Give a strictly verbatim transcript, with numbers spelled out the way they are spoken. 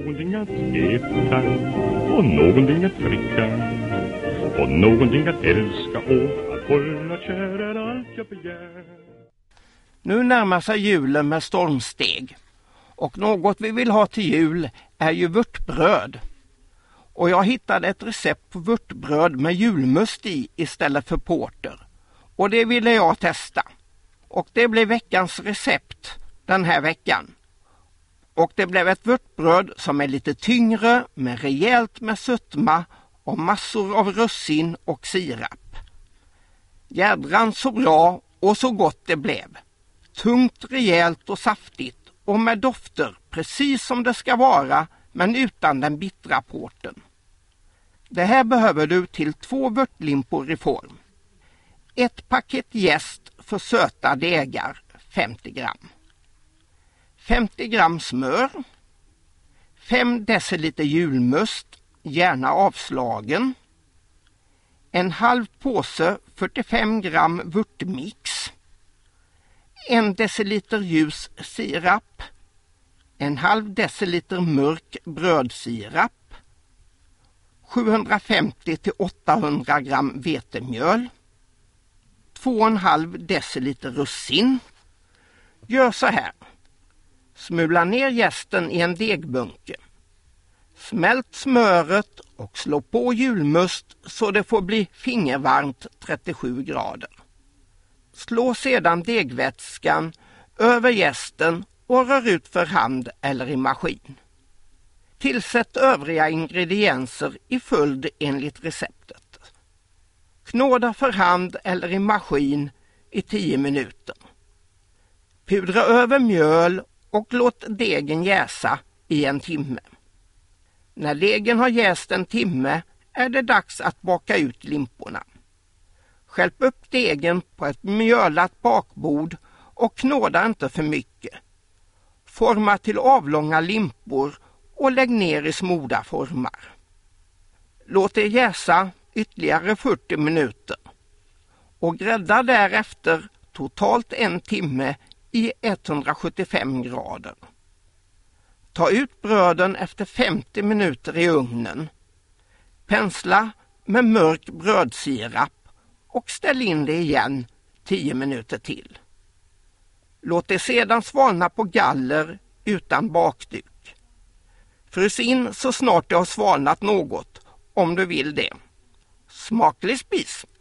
någonting att äta och någonting att dricka och någonting att älska och att hålla kär är allt jag begär. Nu närmar sig julen med stormsteg och något vi vill ha till jul är ju vörtbröd. Och jag hittade ett recept på vörtbröd med julmust i istället för porter. Och det ville jag testa. Och det blev veckans recept den här veckan. Och det blev ett vörtbröd som är lite tyngre med rejält med sötma och massor av russin och sirap. Jädran så bra och så gott det blev. Tungt, rejält och saftigt och med dofter precis som det ska vara men utan den bittra porten. Det här behöver du till två vörtlimpor i form. Ett paket jäst för söta degar, femtio gram. femtio gram smör. fem deciliter julmust, gärna avslagen. En halv påse fyrtiofem gram vörtmix. En deciliter ljus sirap. En halv deciliter mörk brödsirap. sjuhundrafemtio till åttahundra gram vetemjöl. två och en halv deciliter russin. Gör så här. Smula ner jästen i en degbunke. Smält smöret och slå på julmust så det får bli fingervarmt trettiosju grader. Slå sedan degvätskan över jästen och rör ut för hand eller i maskin. Tillsätt övriga ingredienser i följd enligt receptet. Knåda för hand eller i maskin i tio minuter. Pudra över mjöl och låt degen jäsa i en timme. När degen har jäst en timme är det dags att baka ut limporna. Skälp upp degen på ett mjölat bakbord och knåda inte för mycket. Forma till avlånga limpor och lägg ner i smorda formar. Låt det jäsa ytterligare fyrtio minuter och grädda därefter totalt en timme i etthundrasjuttiofem grader. Ta ut bröden efter femtio minuter i ugnen. Pensla med mörk brödsirap och ställ in det igen tio minuter till. Låt det sedan svalna på galler utan bakduk. Frys in så snart det har svalnat något om du vill det. Smaklig spis!